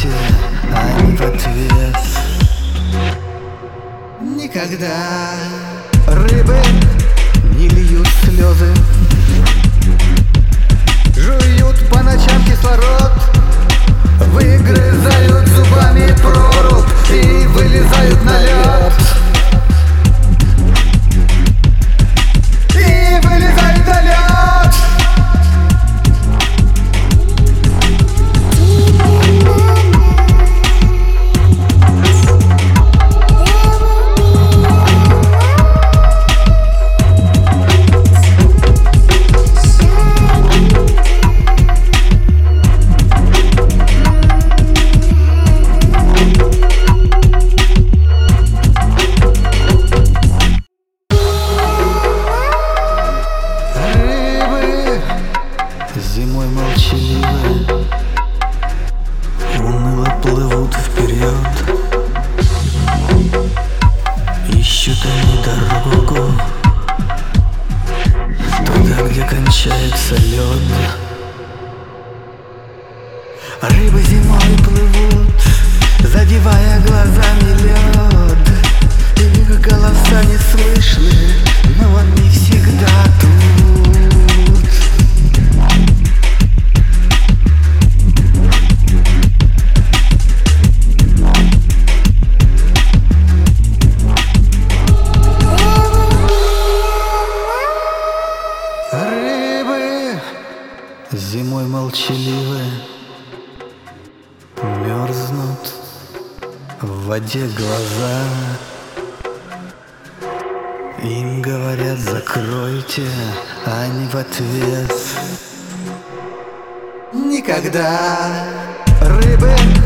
закройте, а не в ответ. Никогда рыбы не льют слезы, жуют по ночам кислород, выгрызают зубами прорубь и вылезают на лед. И вылезают на лед. Зимой молчаливые уныло плывут вперед, ищут они дорогу туда, где кончается лед. Рыбы зимой плывут, задевая глазами лед. Их голоса не слышны, но они всегда тут. Зимой молчаливые мерзнут в воде глаза. Им говорят: закройте, а не в ответ. Никогда рыбы